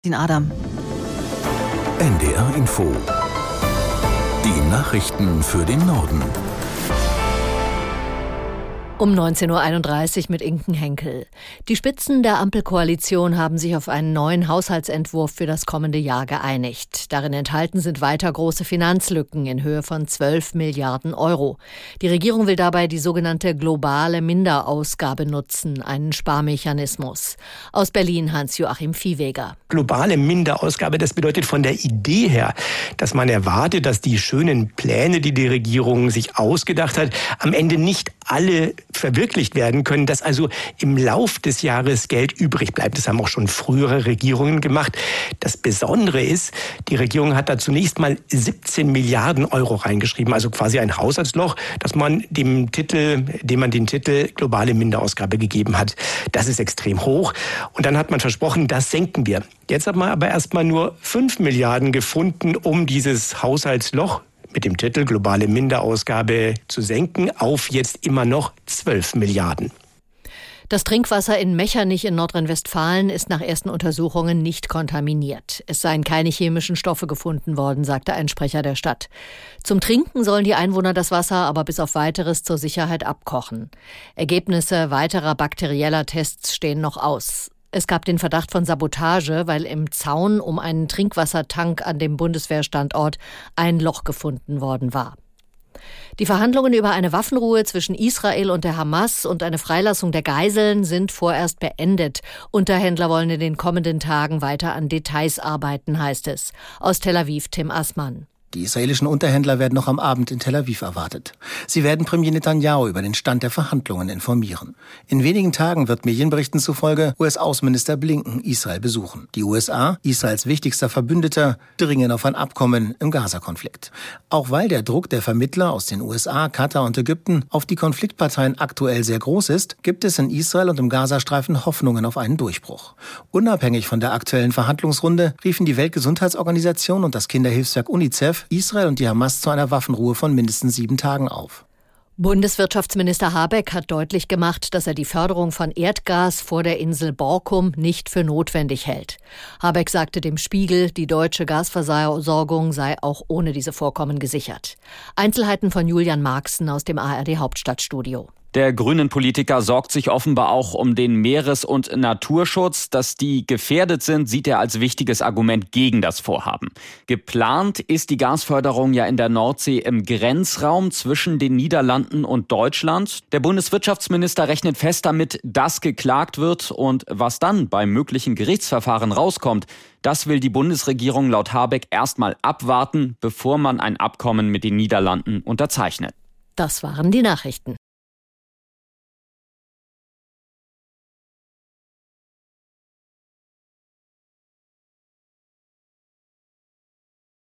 Adam. NDR Info. Die Nachrichten für den Norden. Um 19.31 Uhr mit Inken Henkel. Die Spitzen der Ampelkoalition haben sich auf einen neuen Haushaltsentwurf für das kommende Jahr geeinigt. Darin enthalten sind weiter große Finanzlücken in Höhe von 12 Milliarden Euro. Die Regierung will dabei die sogenannte globale Minderausgabe nutzen, einen Sparmechanismus. Aus Berlin Hans-Joachim Viehweger. Globale Minderausgabe, das bedeutet von der Idee her, dass man erwartet, dass die schönen Pläne, die die Regierung sich ausgedacht hat, am Ende nicht alle verwirklicht werden können, dass also im Lauf des Jahres Geld übrig bleibt. Das haben auch schon frühere Regierungen gemacht. Das Besondere ist, die Regierung hat da zunächst mal 17 Milliarden Euro reingeschrieben, also quasi ein Haushaltsloch, das man dem den Titel globale Minderausgabe gegeben hat. Das ist extrem hoch. Und dann hat man versprochen, das senken wir. Jetzt hat man aber erstmal nur 5 Milliarden gefunden, um dieses Haushaltsloch mit dem Titel globale Minderausgabe zu senken auf jetzt immer noch 12 Milliarden. Das Trinkwasser in Mechernich in Nordrhein-Westfalen ist nach ersten Untersuchungen nicht kontaminiert. Es seien keine chemischen Stoffe gefunden worden, sagte ein Sprecher der Stadt. Zum Trinken sollen die Einwohner das Wasser aber bis auf Weiteres zur Sicherheit abkochen. Ergebnisse weiterer bakterieller Tests stehen noch aus. Es gab den Verdacht von Sabotage, weil im Zaun um einen Trinkwassertank an dem Bundeswehrstandort ein Loch gefunden worden war. Die Verhandlungen über eine Waffenruhe zwischen Israel und der Hamas und eine Freilassung der Geiseln sind vorerst beendet. Unterhändler wollen in den kommenden Tagen weiter an Details arbeiten, heißt es. Aus Tel Aviv Tim Assmann. Die israelischen Unterhändler werden noch am Abend in Tel Aviv erwartet. Sie werden Premier Netanyahu über den Stand der Verhandlungen informieren. In wenigen Tagen wird Medienberichten zufolge US-Außenminister Blinken Israel besuchen. Die USA, Israels wichtigster Verbündeter, dringen auf ein Abkommen im Gaza-Konflikt. Auch weil der Druck der Vermittler aus den USA, Katar und Ägypten auf die Konfliktparteien aktuell sehr groß ist, gibt es in Israel und im Gazastreifen Hoffnungen auf einen Durchbruch. Unabhängig von der aktuellen Verhandlungsrunde riefen die Weltgesundheitsorganisation und das Kinderhilfswerk UNICEF Israel und die Hamas zu einer Waffenruhe von mindestens 7 Tagen auf. Bundeswirtschaftsminister Habeck hat deutlich gemacht, dass er die Förderung von Erdgas vor der Insel Borkum nicht für notwendig hält. Habeck sagte dem Spiegel, die deutsche Gasversorgung sei auch ohne diese Vorkommen gesichert. Einzelheiten von Julian Marxen aus dem ARD Hauptstadtstudio. Der Grünen-Politiker sorgt sich offenbar auch um den Meeres- und Naturschutz. Dass die gefährdet sind, sieht er als wichtiges Argument gegen das Vorhaben. Geplant ist die Gasförderung ja in der Nordsee im Grenzraum zwischen den Niederlanden und Deutschland. Der Bundeswirtschaftsminister rechnet fest damit, dass geklagt wird. Und was dann beim möglichen Gerichtsverfahren rauskommt, das will die Bundesregierung laut Habeck erstmal abwarten, bevor man ein Abkommen mit den Niederlanden unterzeichnet. Das waren die Nachrichten.